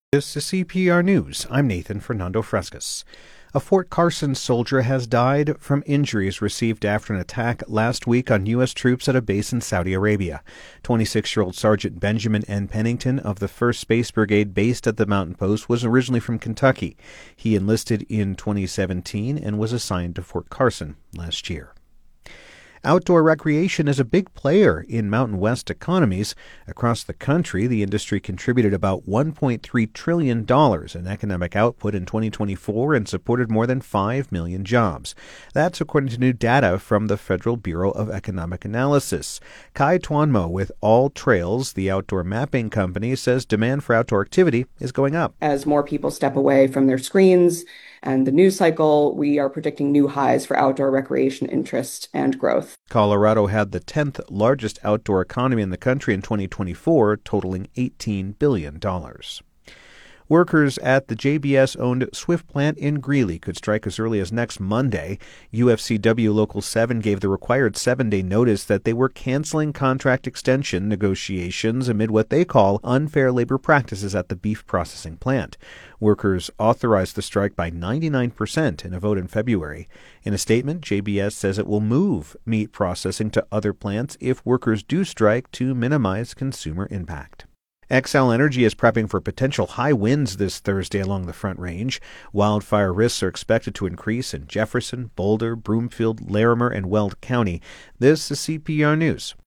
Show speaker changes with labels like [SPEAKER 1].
[SPEAKER 1] This is CPR News. I'm Nathan Fernando Frescas. A Fort Carson soldier has died from injuries received after an attack last week on U.S. troops at a base in Saudi Arabia. 26-year-old Sergeant Benjamin N. Pennington of the 1st Space Brigade based at the mountain post was originally from Kentucky. He enlisted in 2017 and was assigned to Fort Carson last year. Outdoor recreation is a big player in Mountain West economies. Across the country, the industry contributed about $1.3 trillion in economic output in 2024 and supported more than 5 million jobs. That's according to new data from the Federal Bureau of Economic Analysis. Kai Tuanmo with All Trails, the outdoor mapping company, says demand for outdoor activity is going up.
[SPEAKER 2] As more people step away from their screens and the news cycle, we are predicting new highs for outdoor recreation interest and growth.
[SPEAKER 1] Colorado had the 10th largest outdoor economy in the country in 2024, totaling $18 billion. Workers at the JBS-owned Swift plant in Greeley could strike as early as next Monday. UFCW Local 7 gave the required 7-day notice that they were canceling contract extension negotiations amid what they call unfair labor practices at the beef processing plant. Workers authorized the strike by 99% in a vote in February. In a statement, JBS says it will move meat processing to other plants if workers do strike to minimize consumer impact. Xcel Energy is prepping for potential high winds this Thursday along the Front Range. Wildfire risks are expected to increase in Jefferson, Boulder, Broomfield, Larimer, and Weld County. This is CPR News.